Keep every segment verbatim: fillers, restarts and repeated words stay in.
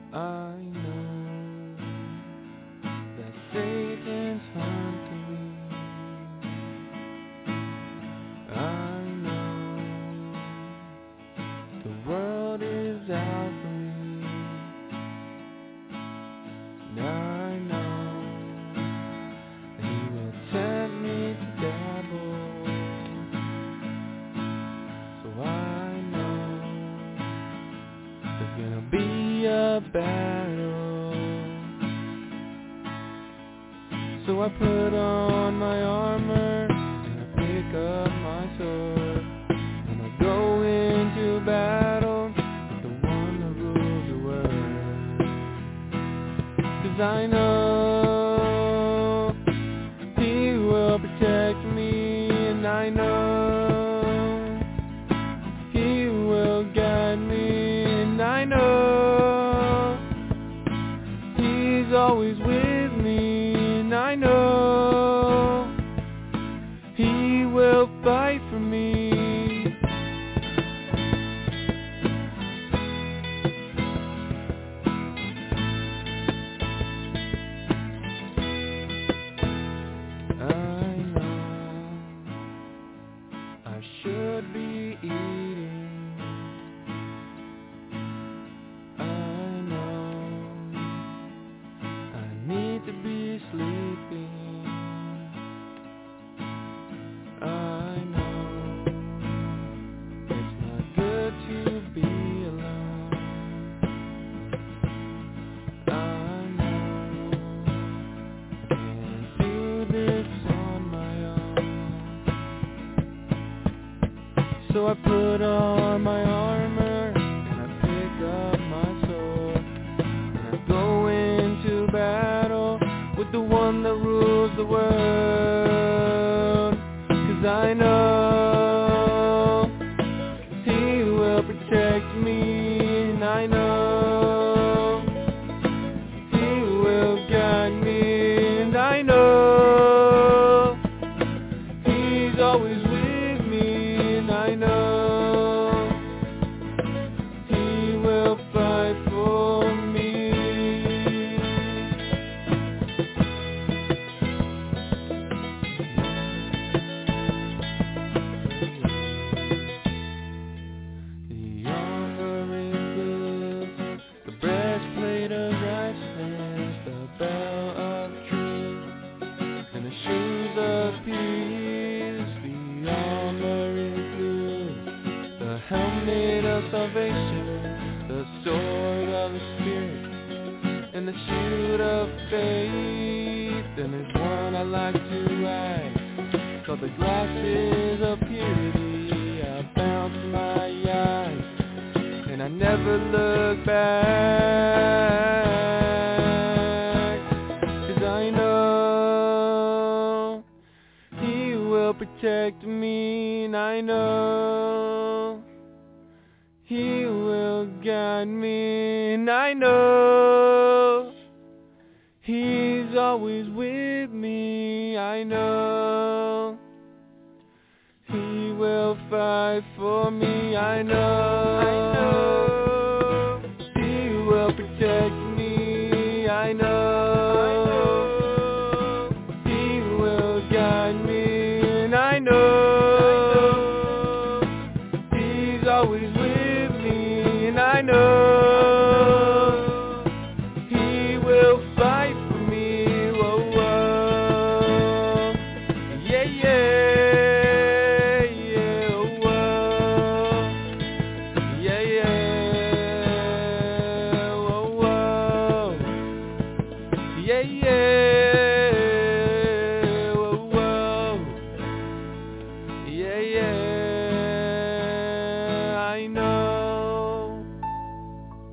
I know that Satan's hunting me. I know the world is out for me. And I know that he will tempt me to dabble. So I know there's gonna be a battle. So I put on my armor and I pick up my sword, and I go into battle with the one that rules the world. 'Cause I know he will protect me, and I know he will guide me, and I know he's always with me, and I know he will fight for me. I know I should be eating. I know I need to be sleeping. I know it's not good to be alone. I know I can't do this on my own. So I put on my armor and I pick up my sword, and I go into battle with the one that rules the world. 'Cause I know he will protect me, and I know he will guide me, and I know he's always with me, and I know he will fight for me. The armor is good, the breastplate of righteousness, the belt of truth, and the shoes of peace. The armor is good, the helmet of salvation, the sword of the Spirit, and the shield of faith. And there's one I like to ride, called the glasses of purity. I bounce my eyes, and I never look back. 'Cause I know he will protect me, and I know he will guide me, and I know he's always with me. I know he will fight for me. I know, I know he will protect me. I know, I know he will guide me, and I know he's always with me, and I know he will fight for me. Whoa, whoa. Yeah, yeah, yeah, whoa. Yeah, yeah, whoa, whoa. Yeah, yeah, whoa, whoa. Yeah, yeah, I know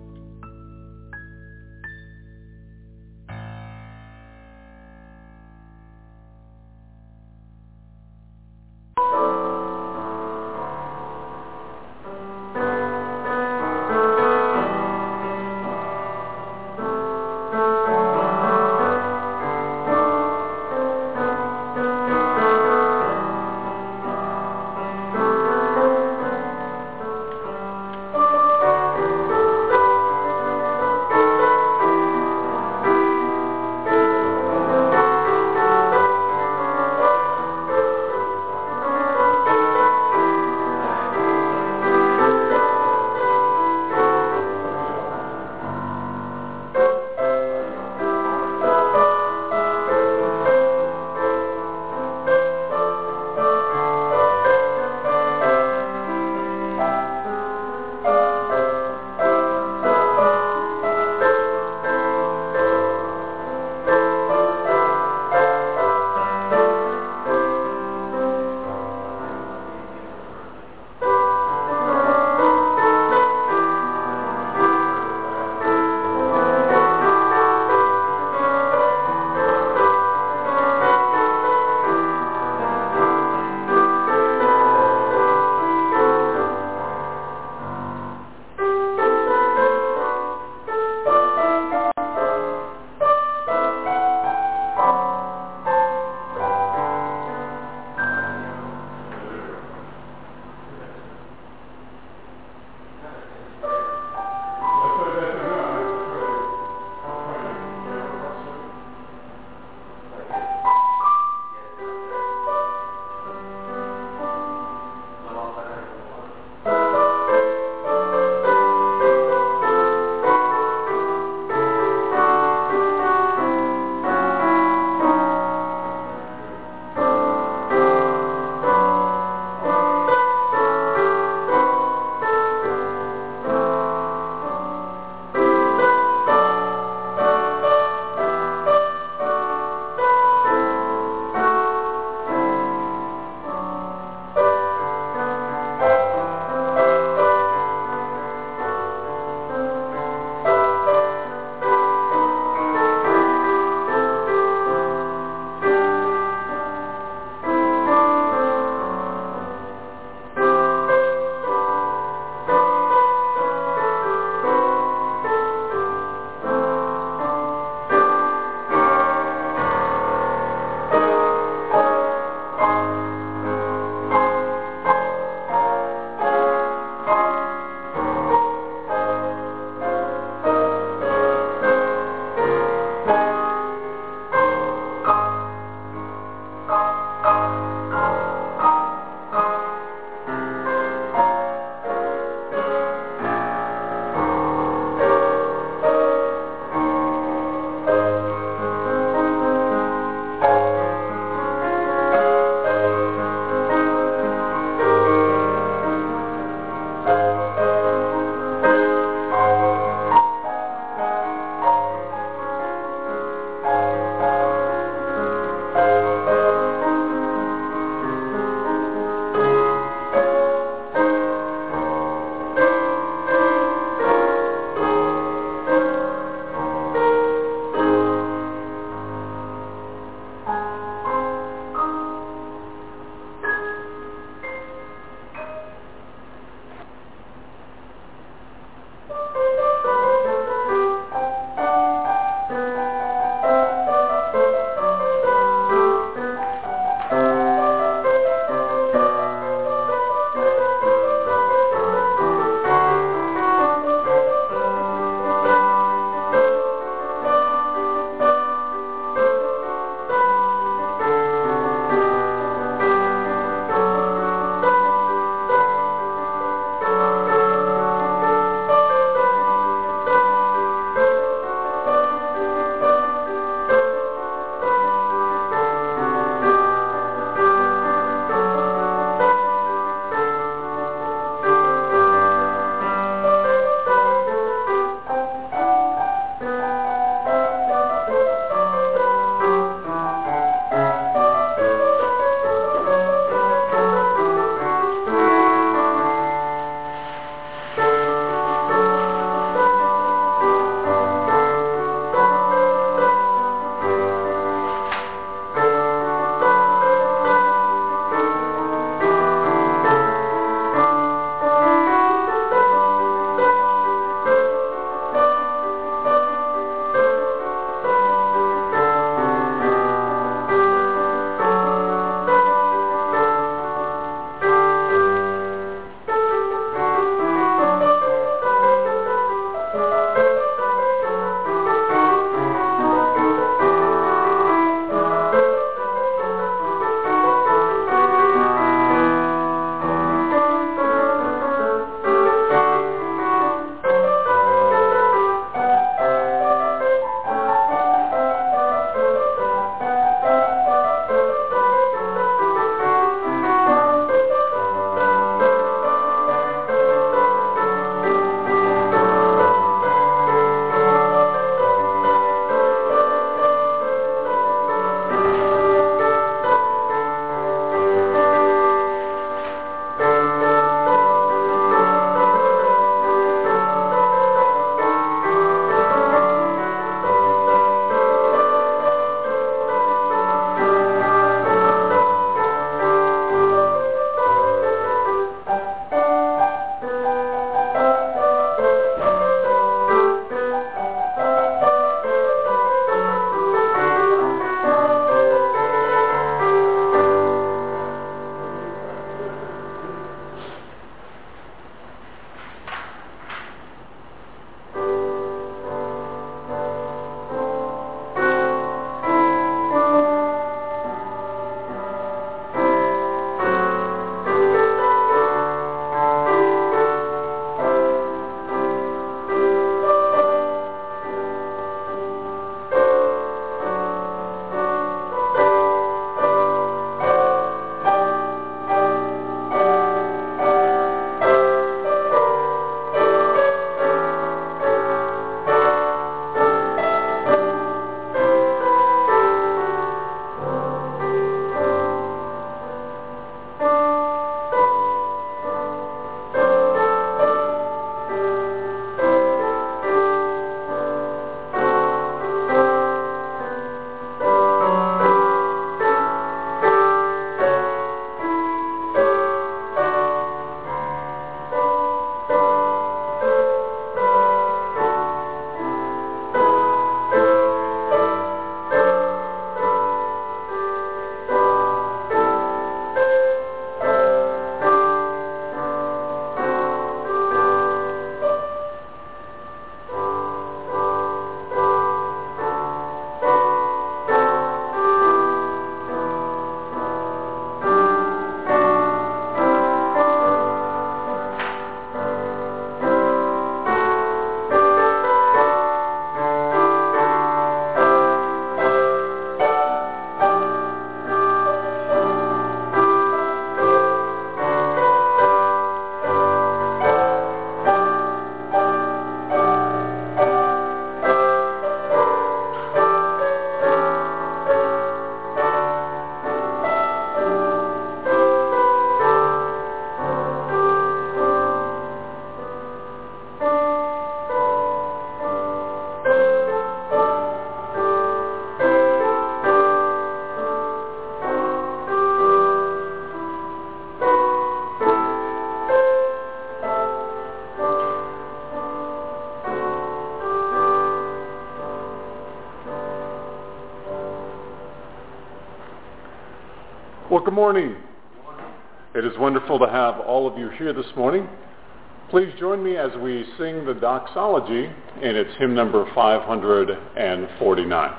good morning. It is wonderful to have all of you here this morning. Please join me as we sing the doxology, and it's hymn number five hundred forty-nine.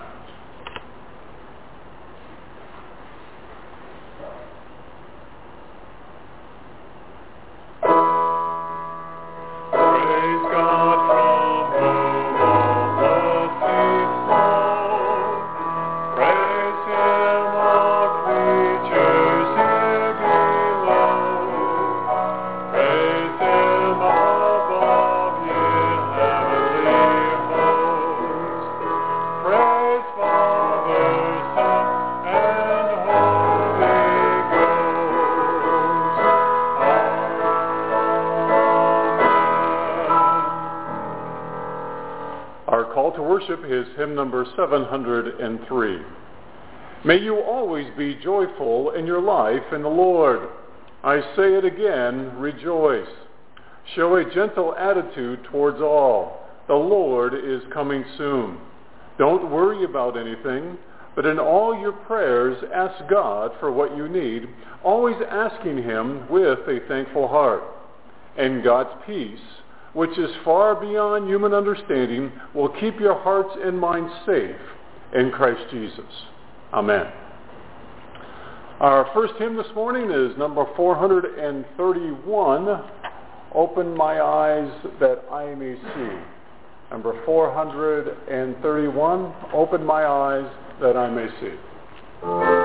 Is hymn number seven hundred three. May you always be joyful in your life in the Lord. I say it again, rejoice. Show a gentle attitude towards all. The Lord is coming soon. Don't worry about anything, but in all your prayers ask God for what you need, always asking him with a thankful heart. And God's peace, which is far beyond human understanding, will keep your hearts and minds safe in Christ Jesus. Amen. Our first hymn this morning is number four hundred thirty-one, Open My Eyes That I May See. Number four hundred thirty-one, Open My Eyes That I May See.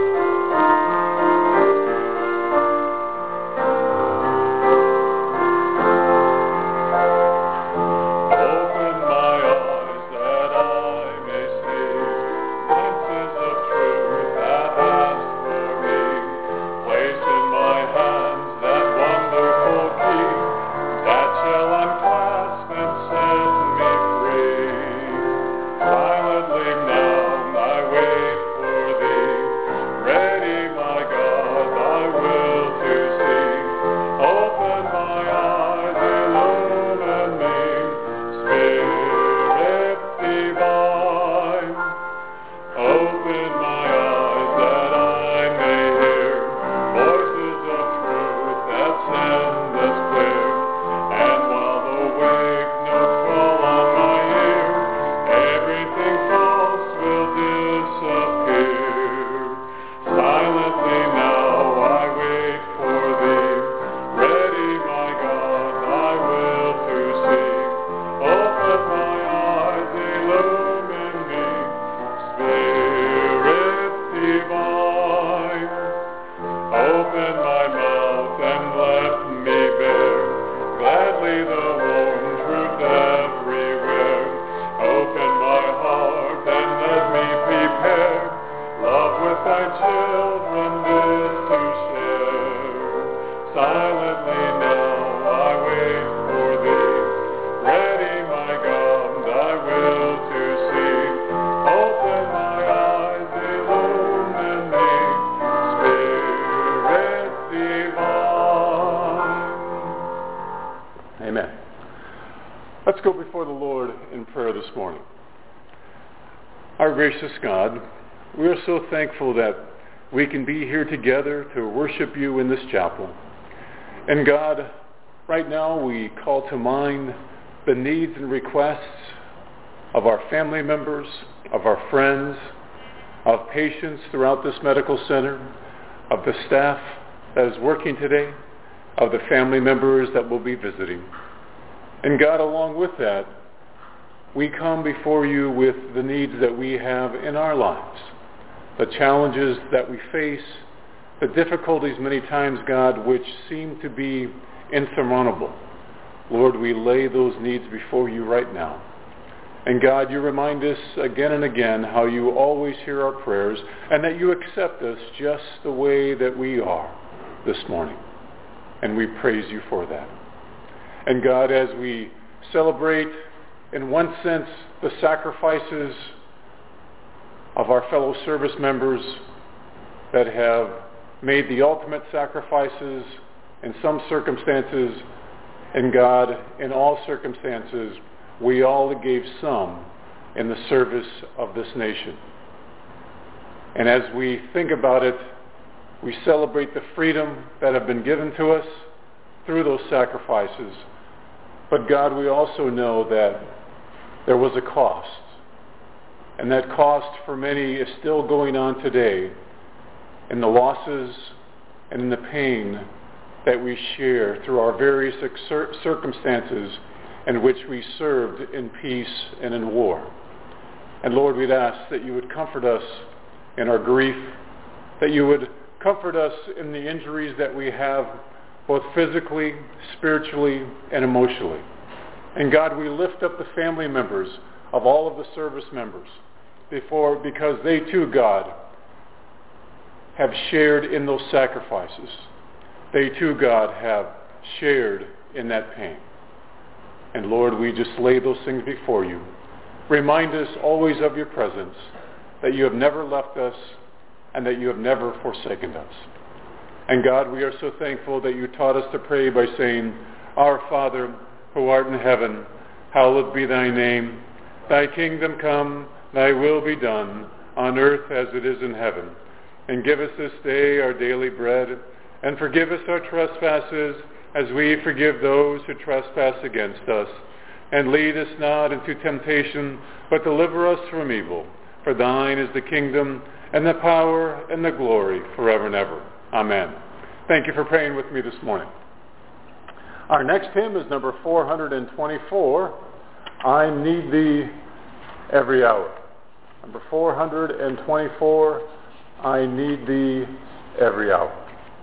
Let's go before the Lord in prayer this morning. Our gracious God, we are so thankful that we can be here together to worship you in this chapel. And God, right now we call to mind the needs and requests of our family members, of our friends, of patients throughout this medical center, of the staff that is working today, of the family members that will be visiting. And God, along with that, we come before you with the needs that we have in our lives, the challenges that we face, the difficulties many times, God, which seem to be insurmountable. Lord, we lay those needs before you right now. And God, you remind us again and again how you always hear our prayers and that you accept us just the way that we are this morning. And we praise you for that. And God, as we celebrate, in one sense, the sacrifices of our fellow service members that have made the ultimate sacrifices in some circumstances, and God, in all circumstances, we all gave some in the service of this nation. And as we think about it, We celebrate the freedom that have been given to us through those sacrifices. But God, we also know that there was a cost. And that cost for many is still going on today in the losses and in the pain that we share through our various exer- circumstances in which we served in peace and in war. And Lord, we'd ask that you would comfort us in our grief, that you would comfort us in the injuries that we have both physically, spiritually, and emotionally. And God, we lift up the family members of all of the service members before, because they too, God, have shared in those sacrifices. They too, God, have shared in that pain. And Lord, we just lay those things before you. Remind us always of your presence, that you have never left us and that you have never forsaken us. And God, we are so thankful that you taught us to pray by saying, Our Father, who art in heaven, hallowed be thy name. Thy kingdom come, thy will be done, on earth as it is in heaven. And give us this day our daily bread, and forgive us our trespasses, as we forgive those who trespass against us. And lead us not into temptation, but deliver us from evil. For thine is the kingdom, and the power, and the glory, forever and ever. Amen. Thank you for praying with me this morning. Our next hymn is number four hundred twenty-four, I Need Thee Every Hour. Number four hundred twenty-four, I Need Thee Every Hour.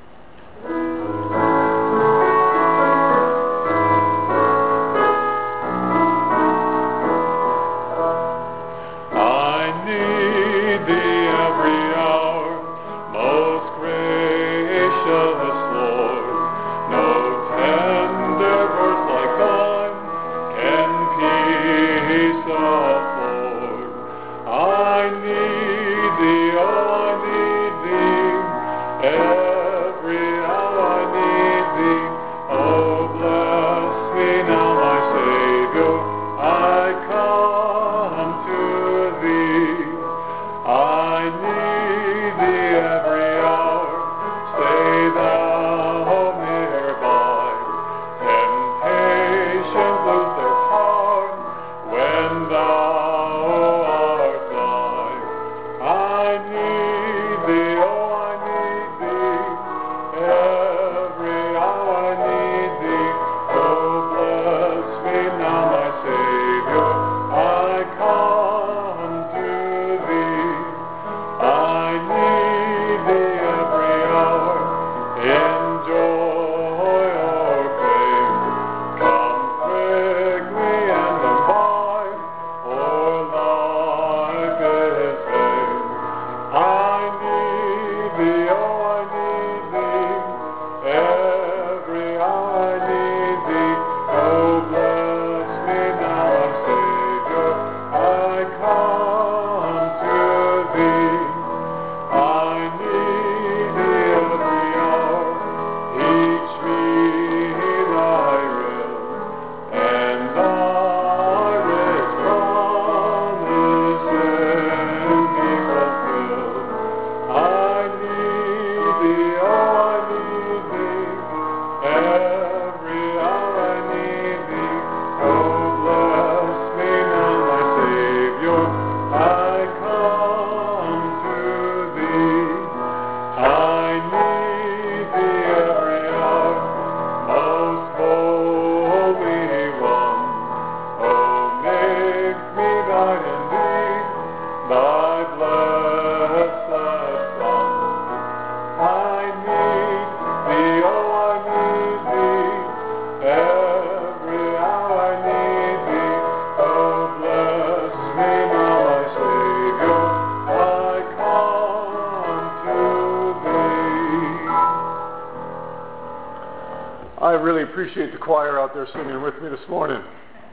I really appreciate the choir out there singing with me this morning.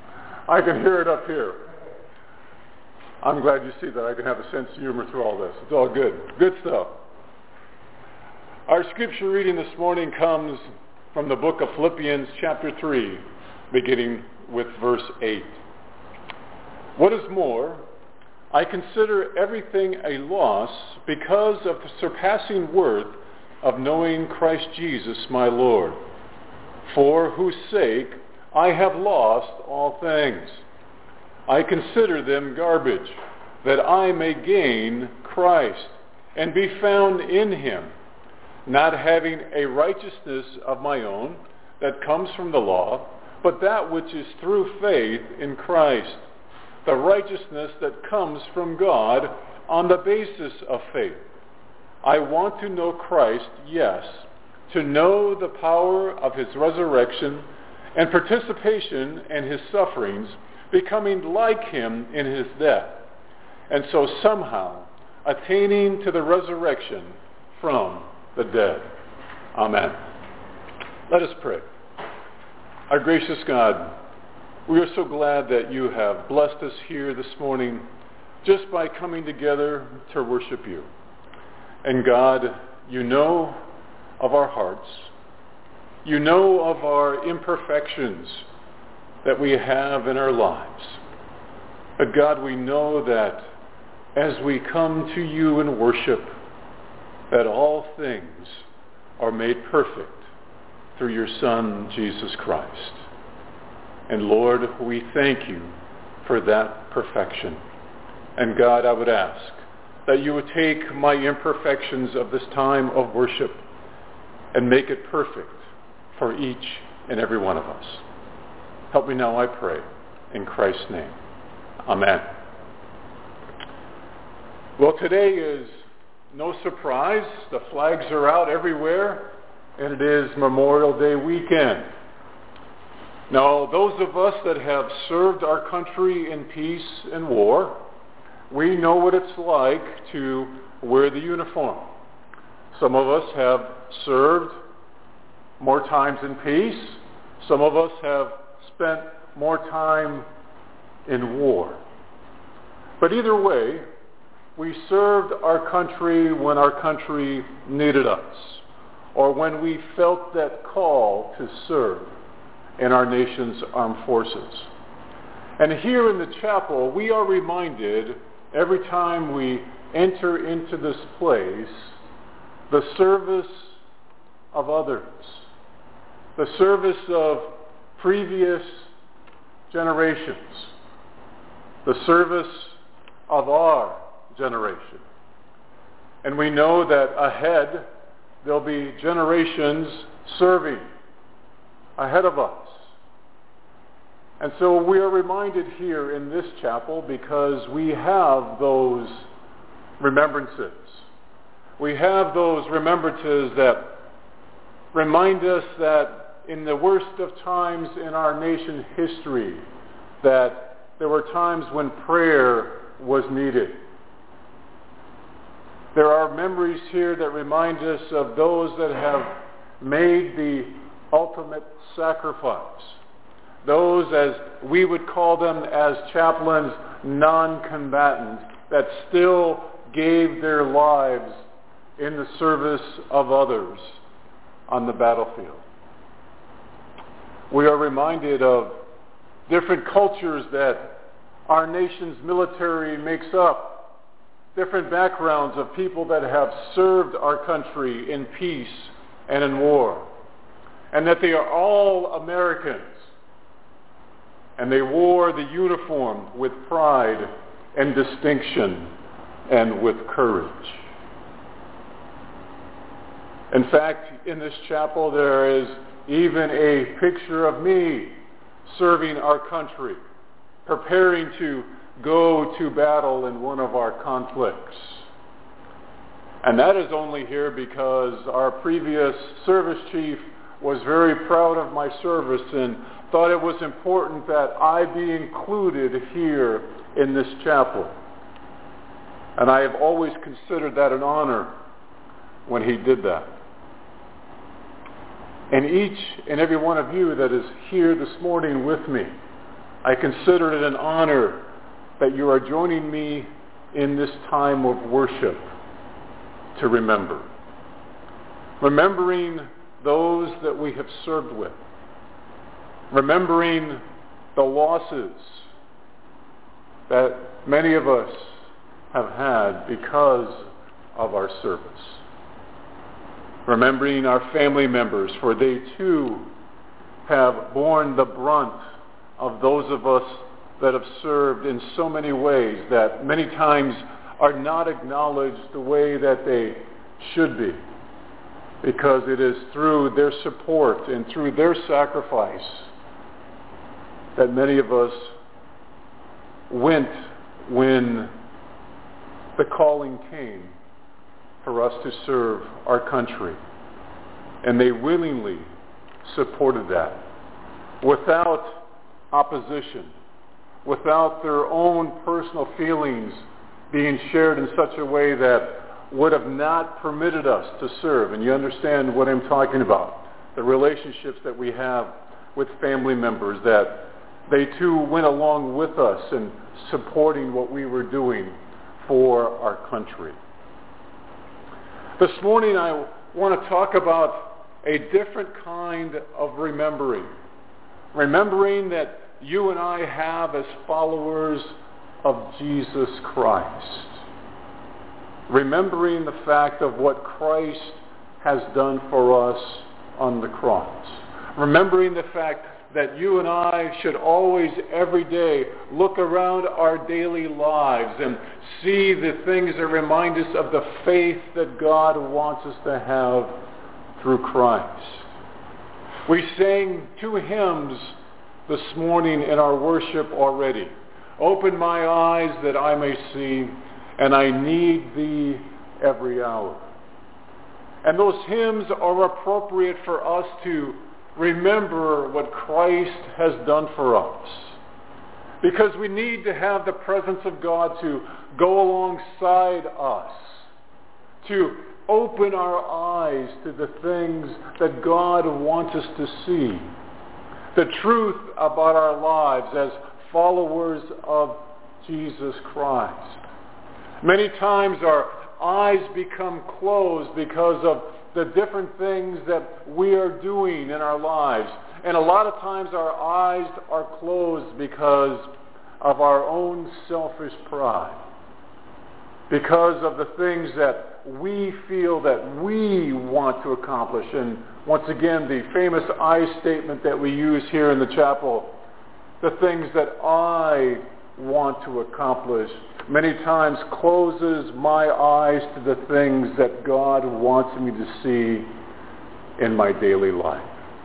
I can hear it up here. I'm glad you see that I can have a sense of humor through all this. It's all good. Good stuff. Our scripture reading this morning comes from the book of Philippians chapter three, beginning with verse eight. What is more, I consider everything a loss because of the surpassing worth of knowing Christ Jesus my Lord, for whose sake I have lost all things. I consider them garbage, that I may gain Christ and be found in him, not having a righteousness of my own that comes from the law, but that which is through faith in Christ, the righteousness that comes from God on the basis of faith. I want to know Christ, yes, to know the power of his resurrection and participation in his sufferings, becoming like him in his death, and so somehow attaining to the resurrection from the dead. Amen. Let us pray. Our gracious God, we are so glad that you have blessed us here this morning just by coming together to worship you. And God, you know of our hearts. You know of our imperfections that we have in our lives. But God, we know that as we come to you in worship, that all things are made perfect through your Son, Jesus Christ. And Lord, we thank you for that perfection. And God, I would ask that you would take my imperfections of this time of worship and make it perfect for each and every one of us. Help me now, I pray, in Christ's name. Amen. Well, today is no surprise. The flags are out everywhere, and it is Memorial Day weekend. Now, those of us that have served our country in peace and war, we know what it's like to wear the uniform. Some of us have served more times in peace. Some of us have spent more time in war. But either way, we served our country when our country needed us, or when we felt that call to serve in our nation's armed forces. And here in the chapel, we are reminded every time we enter into this place, the service of others, the service of previous generations, the service of our generation. And we know that ahead there'll be generations serving ahead of us. And so we are reminded here in this chapel because we have those remembrances. We have those remembrances that remind us that in the worst of times in our nation's history, that there were times when prayer was needed. There are memories here that remind us of those that have made the ultimate sacrifice. Those, as we would call them as chaplains, non-combatants, that still gave their lives in the service of others on the battlefield. We are reminded of different cultures that our nation's military makes up, different backgrounds of people that have served our country in peace and in war, and that they are all Americans. And they wore the uniform with pride and distinction and with courage. In fact, in this chapel there is even a picture of me serving our country, preparing to go to battle in one of our conflicts. And that is only here because our previous service chief was very proud of my service and thought it was important that I be included here in this chapel. And I have always considered that an honor when he did that. And each and every one of you that is here this morning with me, I consider it an honor that you are joining me in this time of worship to remember. Remembering those that we have served with. Remembering the losses that many of us have had because of our service. remembering our family members, for they too have borne the brunt of those of us that have served in so many ways that many times are not acknowledged the way that they should be, because it is through their support and through their sacrifice that many of us went when the calling came for us to serve our country. And they willingly supported that without opposition, without their own personal feelings being shared in such a way that would have not permitted us to serve. And you understand what I'm talking about. The relationships that we have with family members, that they too went along with us in supporting what we were doing for our country. This morning I want to talk about a different kind of remembering. Remembering that you and I have as followers of Jesus Christ. Remembering the fact of what Christ has done for us on the cross. Remembering the fact that you and I should always, every day, look around our daily lives and see the things that remind us of the faith that God wants us to have through Christ. We sang two hymns this morning in our worship already. Open my eyes that I may see, and I need thee every hour. And those hymns are appropriate for us to remember what Christ has done for us. Because we need to have the presence of God to go alongside us, to open our eyes to the things that God wants us to see, the truth about our lives as followers of Jesus Christ. Many times our eyes become closed because of the different things that we are doing in our lives. And a lot of times our eyes are closed because of our own selfish pride. Because of the things that we feel that we want to accomplish. And once again, the famous I statement that we use here in the chapel, the things that I want to accomplish, many times closes my eyes to the things that God wants me to see in my daily life.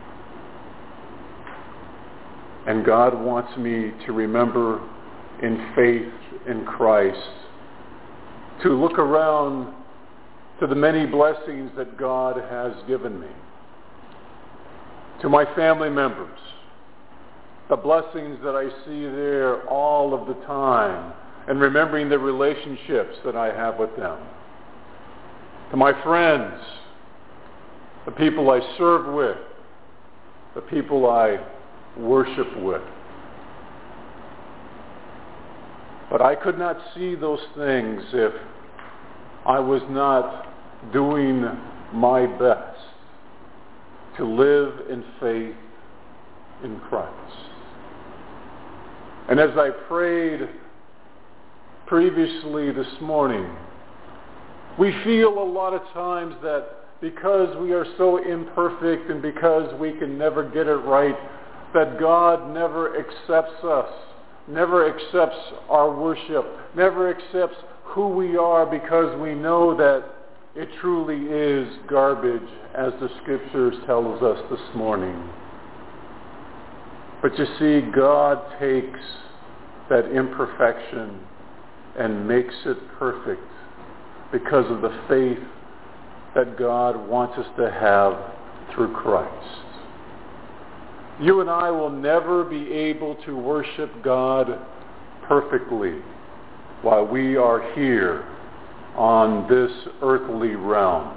And God wants me to remember in faith in Christ, to look around to the many blessings that God has given me, to my family members, the blessings that I see there all of the time, and remembering the relationships that I have with them. To my friends, the people I serve with, the people I worship with. But I could not see those things if I was not doing my best to live in faith in Christ. And as I prayed previously this morning, we feel a lot of times that because we are so imperfect and because we can never get it right, that God never accepts us, never accepts our worship, never accepts who we are, because we know that it truly is garbage, as the scriptures tells us this morning. But you see, God takes that imperfection and makes it perfect because of the faith that God wants us to have through Christ. You and I will never be able to worship God perfectly while we are here on this earthly realm,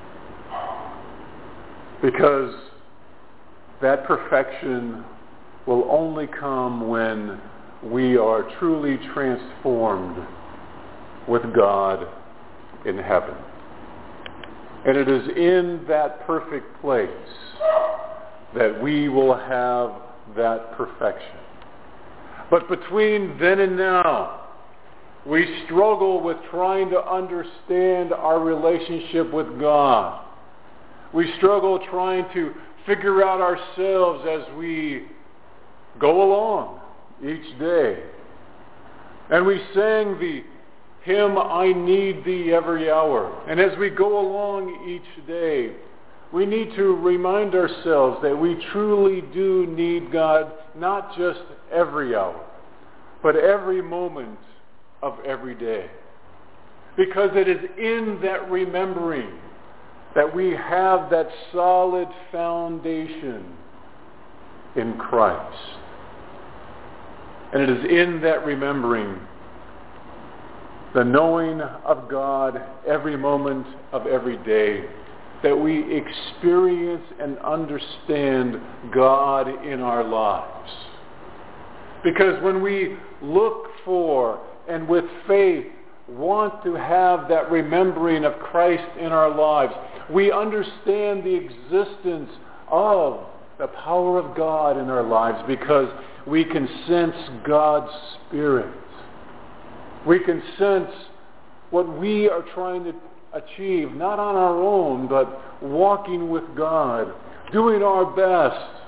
because that perfection will only come when we are truly transformed with God in heaven. And it is in that perfect place that we will have that perfection. But between then and now, we struggle with trying to understand our relationship with God. We struggle trying to figure out ourselves as we go along each day. And we sang the hymn, I Need Thee Every Hour. And as we go along each day, we need to remind ourselves that we truly do need God, not just every hour, but every moment of every day. Because it is in that remembering that we have that solid foundation in Christ. And it is in that remembering, the knowing of God every moment of every day, that we experience and understand God in our lives. Because when we look for and with faith want to have that remembering of Christ in our lives, we understand the existence of the power of God in our lives because we can sense God's Spirit. We can sense what we are trying to achieve, not on our own, but walking with God, doing our best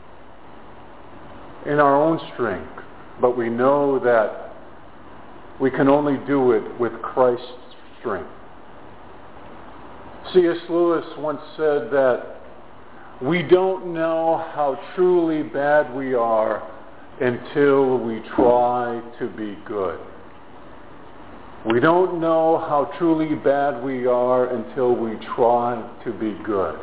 in our own strength. But we know that we can only do it with Christ's strength. C S Lewis once said that we don't know how truly bad we are until we try to be good. We don't know how truly bad we are until we try to be good.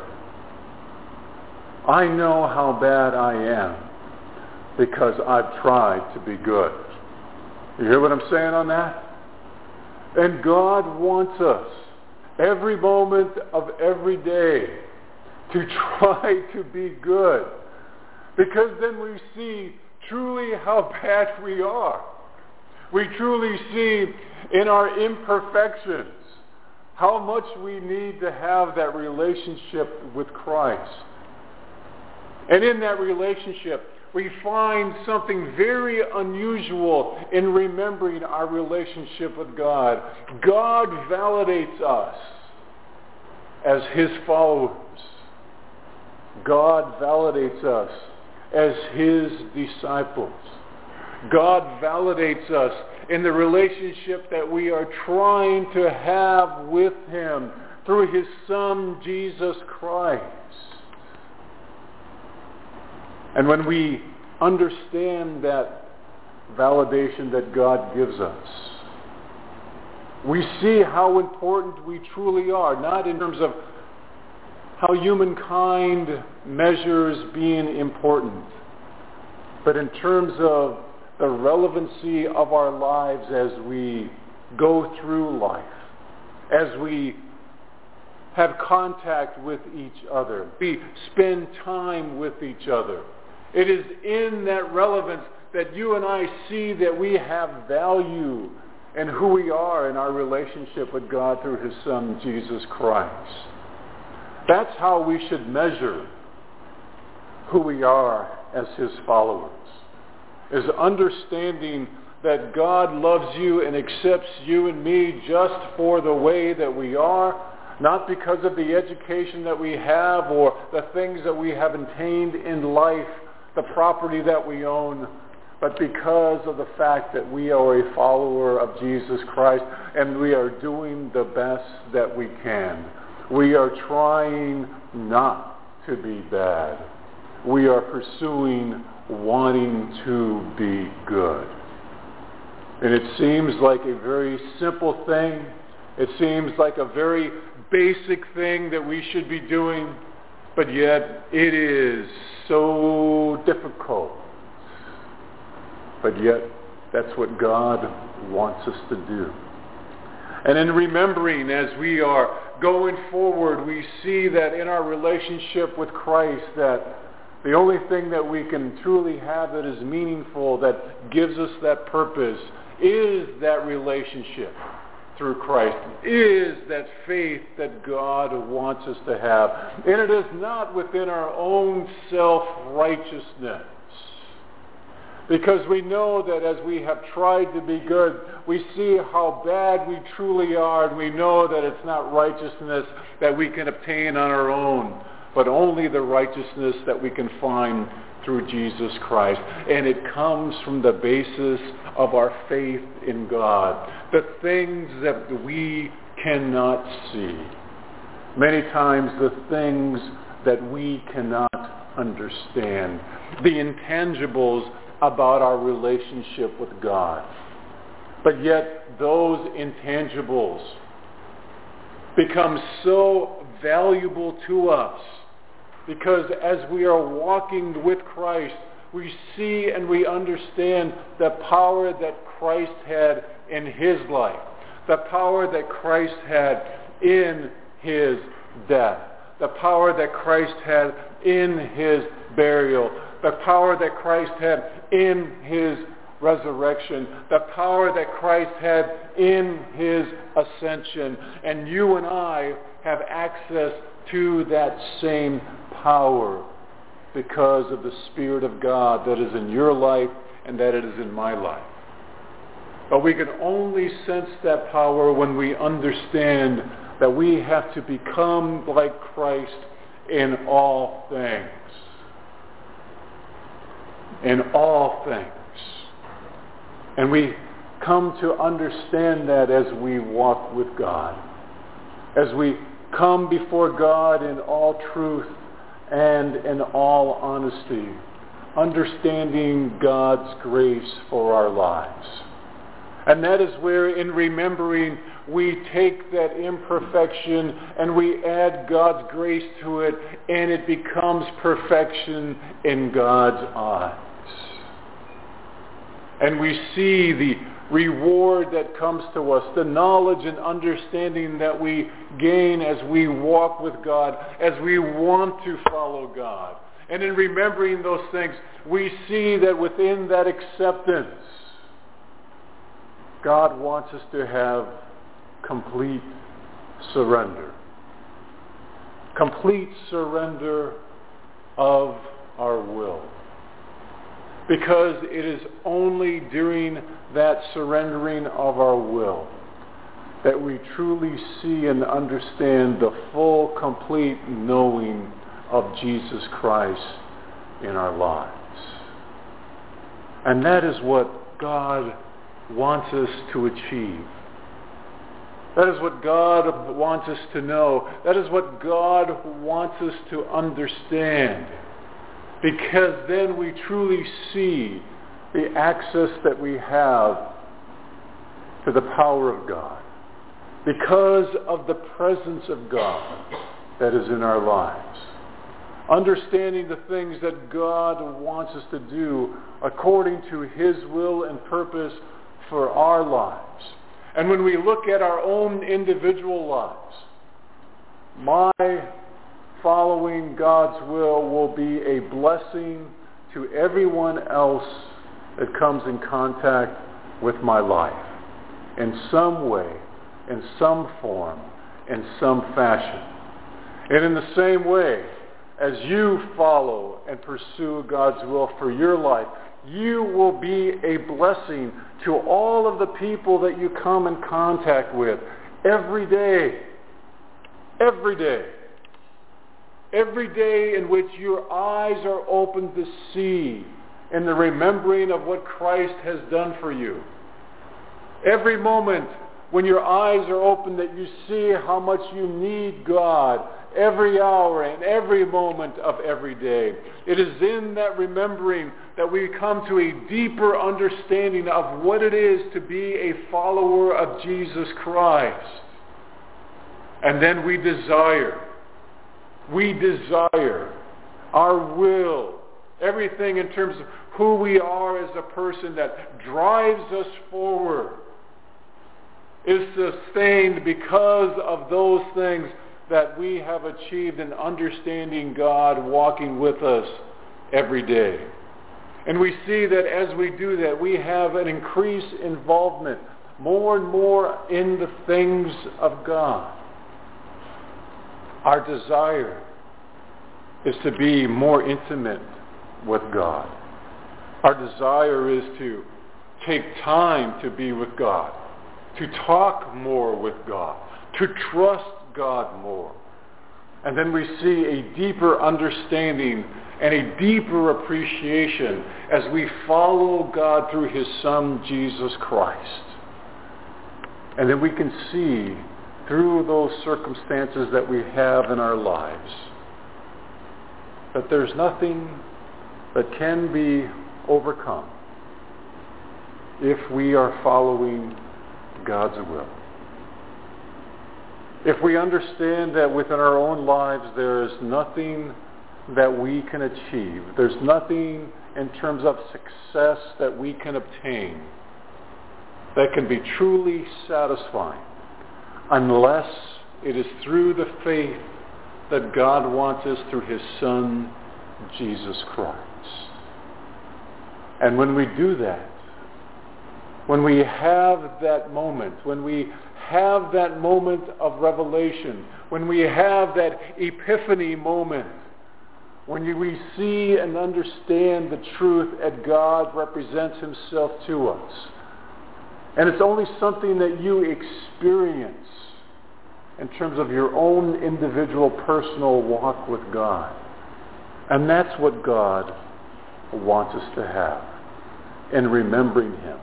I know how bad I am because I've tried to be good. You hear what I'm saying on that? And God wants us every moment of every day to try to be good. Because then we see truly how bad we are. We truly see in our imperfections how much we need to have that relationship with Christ. And in that relationship, we find something very unusual in remembering our relationship with God. God validates us as His followers. God validates us as His disciples. God validates us in the relationship that we are trying to have with Him through His Son, Jesus Christ. And when we understand that validation that God gives us, we see how important we truly are, not in terms of how humankind measures being important, but in terms of the relevancy of our lives as we go through life, as we have contact with each other, we spend time with each other. It is in that relevance that you and I see that we have value in who we are in our relationship with God through His Son, Jesus Christ. That's how we should measure who we are as His followers, is understanding that God loves you and accepts you and me just for the way that we are, not because of the education that we have or the things that we have attained in life, the property that we own, but because of the fact that we are a follower of Jesus Christ and we are doing the best that we can. We are trying not to be bad. We are pursuing wanting to be good. And it seems like a very simple thing. It seems like a very basic thing that we should be doing, but yet it is so difficult. But yet that's what God wants us to do. And in remembering as we are going forward, we see that in our relationship with Christ that the only thing that we can truly have that is meaningful, that gives us that purpose, is that relationship through Christ, is that faith that God wants us to have. And it is not within our own self-righteousness. Because we know that as we have tried to be good, we see how bad we truly are, and we know that it's not righteousness that we can obtain on our own, but only the righteousness that we can find through Jesus Christ. And it comes from the basis of our faith in God, the things that we cannot see. Many times the things that we cannot understand, the intangibles about our relationship with God. But yet those intangibles become so valuable to us because as we are walking with Christ, we see and we understand the power that Christ had in his life, the power that Christ had in his death, the power that Christ had in his burial, the power that Christ had in his resurrection, the power that Christ had in his ascension. And you and I have access to that same power because of the Spirit of God that is in your life and that it is in my life. But we can only sense that power when we understand that we have to become like Christ in all things. In all things. And we come to understand that as we walk with God. As we come before God in all truth and in all honesty, understanding God's grace for our lives. And that is where, in remembering, we take that imperfection and we add God's grace to it, and it becomes perfection in God's eyes. And we see the reward that comes to us, the knowledge and understanding that we gain as we walk with God, as we want to follow God. And in remembering those things, we see that within that acceptance, God wants us to have complete surrender. Complete surrender of our will. Because it is only during that surrendering of our will that we truly see and understand the full, complete knowing of Jesus Christ in our lives. And that is what God wants us to achieve. That is what God wants us to know. That is what God wants us to understand. Because then we truly see the access that we have to the power of God. Because of the presence of God that is in our lives. Understanding the things that God wants us to do according to his will and purpose for our lives. And when we look at our own individual lives, my following God's will will be a blessing to everyone else that comes in contact with my life in some way, in some form, in some fashion. And in the same way, as you follow and pursue God's will for your life, you will be a blessing to all of the people that you come in contact with every day. Every day. Every day in which your eyes are open to see in the remembering of what Christ has done for you. Every moment when your eyes are open that you see how much you need God every hour and every moment of every day. It is in that remembering that we come to a deeper understanding of what it is to be a follower of Jesus Christ. And then we desire, we desire, our will, everything in terms of who we are as a person that drives us forward is sustained because of those things that we have achieved in understanding God walking with us every day. And we see that as we do that, we have an increased involvement more and more in the things of God. Our desire is to be more intimate with God. Our desire is to take time to be with God, to talk more with God, to trust God more. And then we see a deeper understanding and a deeper appreciation as we follow God through his Son, Jesus Christ. And then we can see through those circumstances that we have in our lives that there's nothing that can be overcome if we are following God's will. If we understand that within our own lives there is nothing that we can achieve, there's nothing in terms of success that we can obtain that can be truly satisfying unless it is through the faith that God wants us through his Son, Jesus Christ. And when we do that, when we have that moment, when we have that moment of revelation, when we have that epiphany moment, when we see and understand the truth that God represents himself to us, and it's only something that you experience in terms of your own individual personal walk with God. And that's what God wants us to have in remembering him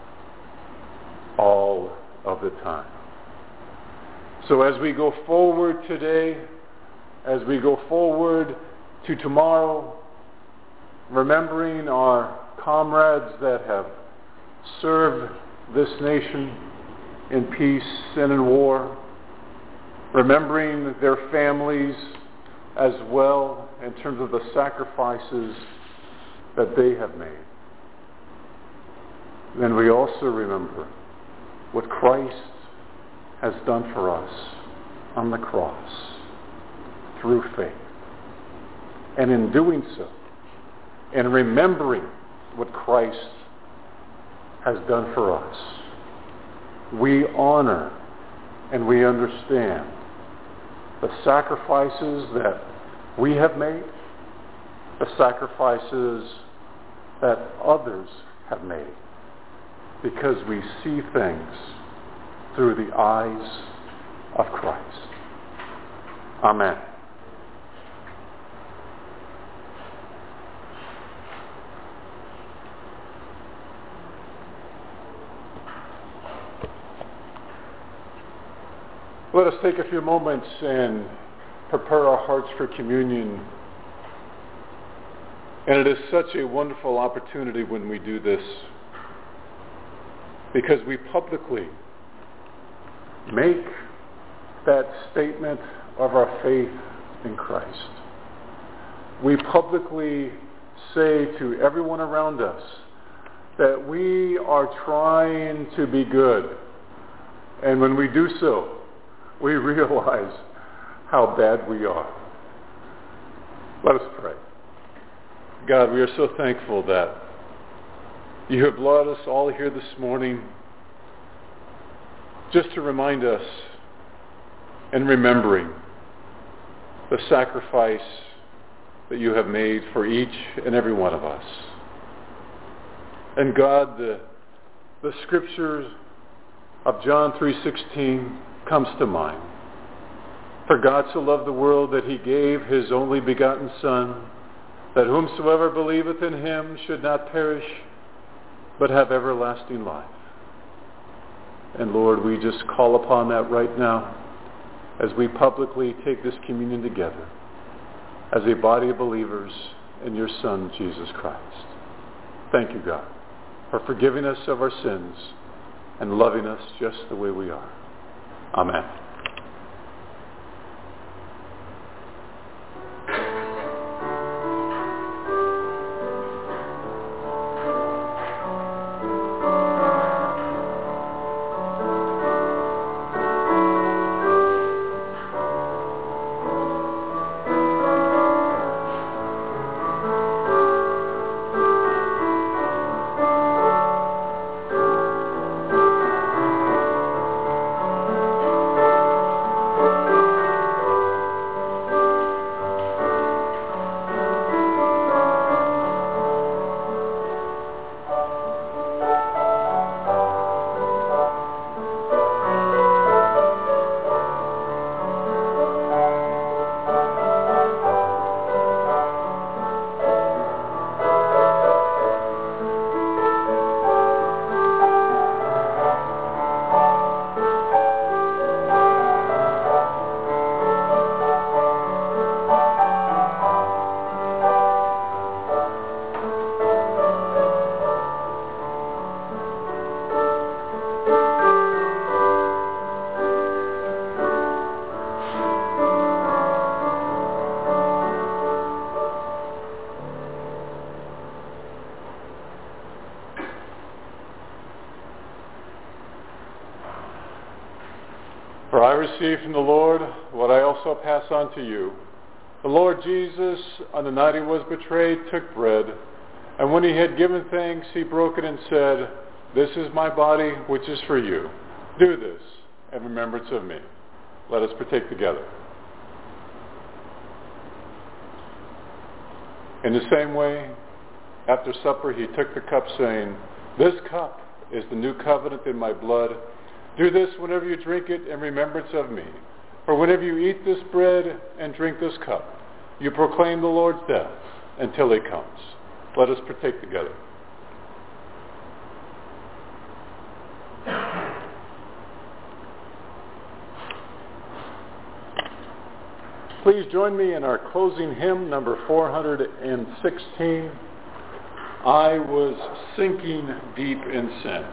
all of the time. So as we go forward today, as we go forward to tomorrow, remembering our comrades that have served this nation in peace and in war, remembering their families as well in terms of the sacrifices that they have made, then we also remember what Christ has done for us on the cross through faith. And in doing so, and remembering what Christ has done for us, we honor and we understand the sacrifices that we have made, the sacrifices that others have made, because we see things through the eyes of Christ. Amen. Let us take a few moments and prepare our hearts for communion. And it is such a wonderful opportunity when we do this, because we publicly make that statement of our faith in Christ. We publicly say to everyone around us that we are trying to be good. And when we do so, we realize how bad we are. Let us pray. God, we are so thankful that you have brought us all here this morning just to remind us in remembering the sacrifice that you have made for each and every one of us. And God, the, the scriptures of John three sixteen comes to mind. For God so loved the world that he gave his only begotten Son, that whomsoever believeth in him should not perish, but have everlasting life. And Lord, we just call upon that right now as we publicly take this communion together as a body of believers in your Son, Jesus Christ. Thank you, God, for forgiving us of our sins and loving us just the way we are. Amen. For I received from the Lord what I also pass on to you. The Lord Jesus, on the night he was betrayed, took bread, and when he had given thanks, he broke it and said, "This is my body, which is for you. Do this in remembrance of me." Let us partake together. In the same way, after supper, he took the cup, saying, "This cup is the new covenant in my blood. Do this whenever you drink it in remembrance of me. For whenever you eat this bread and drink this cup, you proclaim the Lord's death until he comes." Let us partake together. Please join me in our closing hymn, number four hundred sixteen, "I Was Sinking Deep in Sin."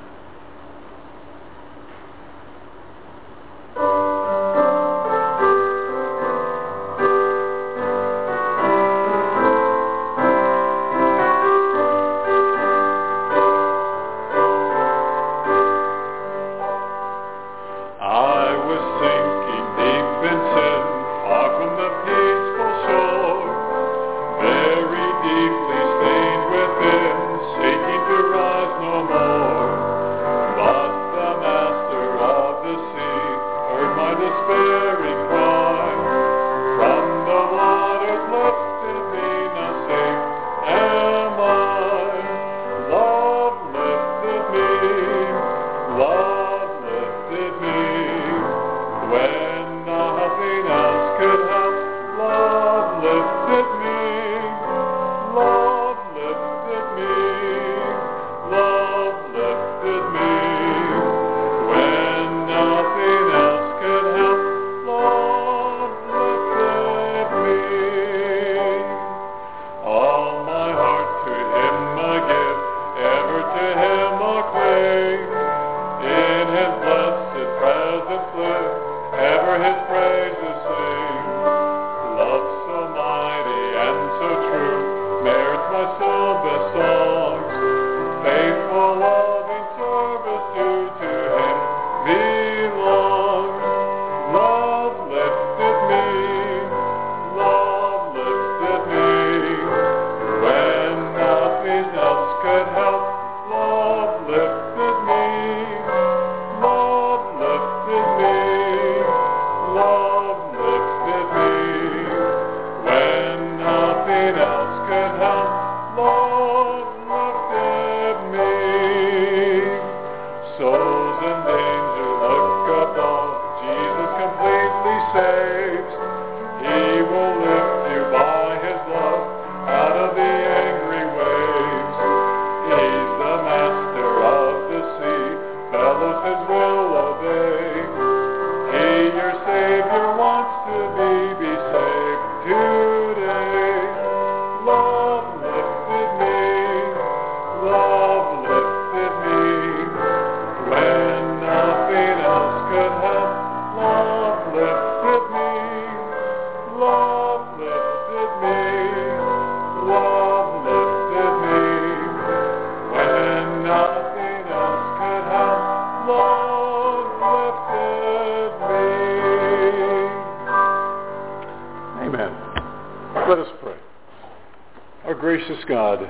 Gracious God,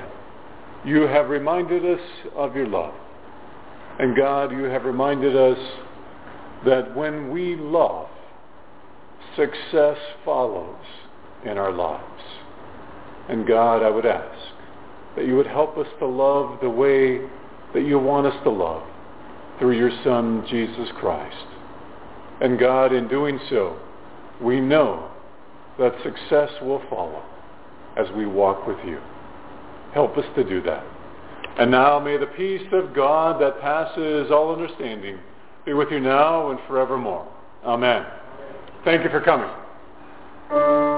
you have reminded us of your love. And God, you have reminded us that when we love, success follows in our lives. And God, I would ask that you would help us to love the way that you want us to love through your Son, Jesus Christ. And God, in doing so, we know that success will follow as we walk with you. Help us to do that. And now may the peace of God that passes all understanding be with you now and forevermore. Amen. Thank you for coming.